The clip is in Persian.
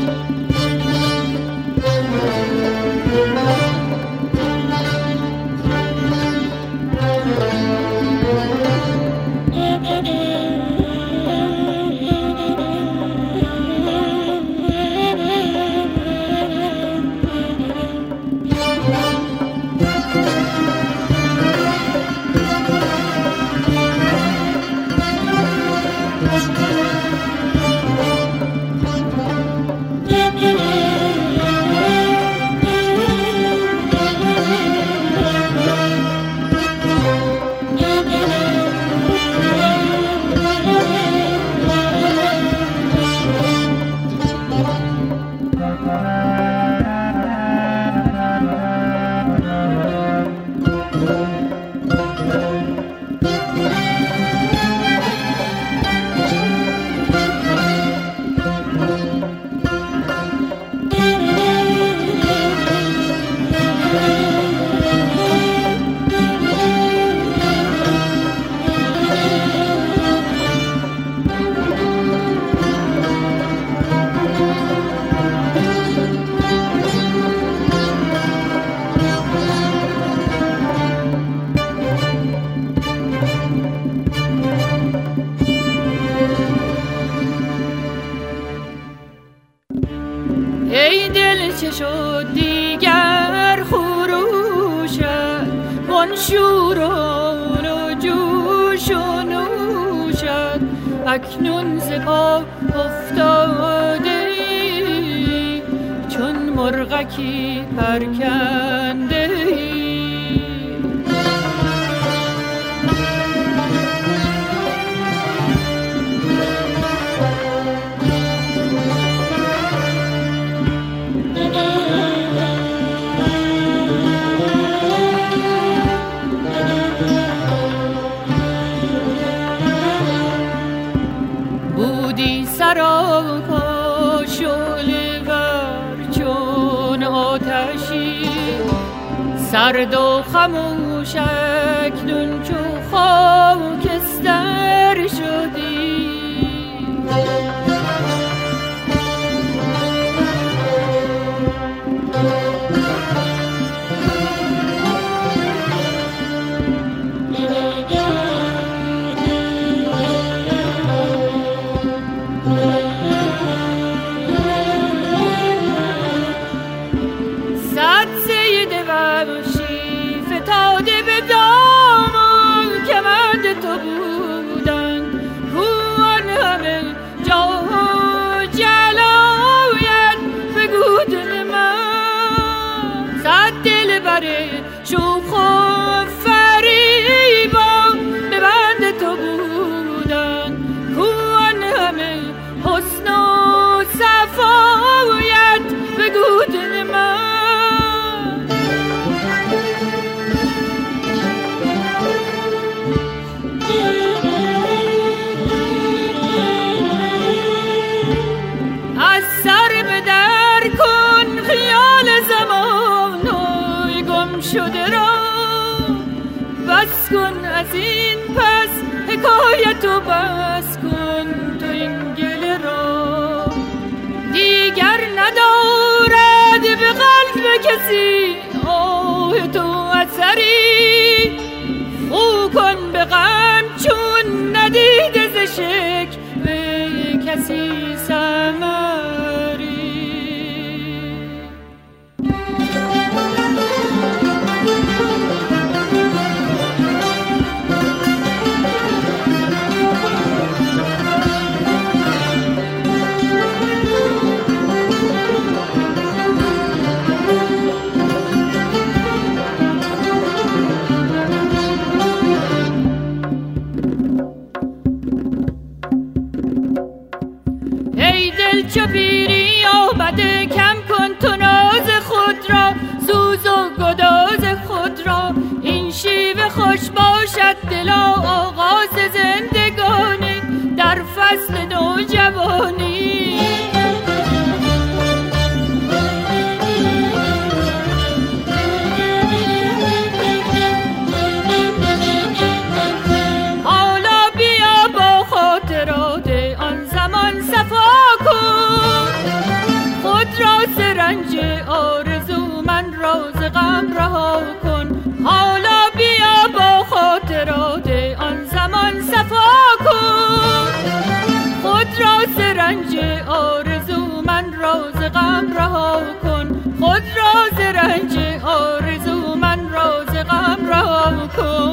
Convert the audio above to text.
ای دل چه شد دیگر خروشت وان شوران و جوش و نوشت اکنون ز پا افتاده ای چون مرغکی پرکنده ای. بودی سراپا شعله ور چون آتشی سرد و خموش اکنون چو خاکستر شدی. شوخ و فریبا به بند تو بودن کوان همه حسن و صفایت بگو دل من. از سر به در کن خیال زمان گم شده را بس کن از این پس حکایت و بس کن تو این گله را دیگر ندارد به قلب کسی آه تو اثری خو کن به غم چون ندیده ز شک به کسی ثمری. چو پیری آمده کم کن تو ناز خود را سوز و گداز خود را این شیوه خوش باشد دلا آغاز زندگانی در فصل نوجوانی. حالا بیا با خاطرات آن زمان صفا کن رنج آرزو من راز غم را کن.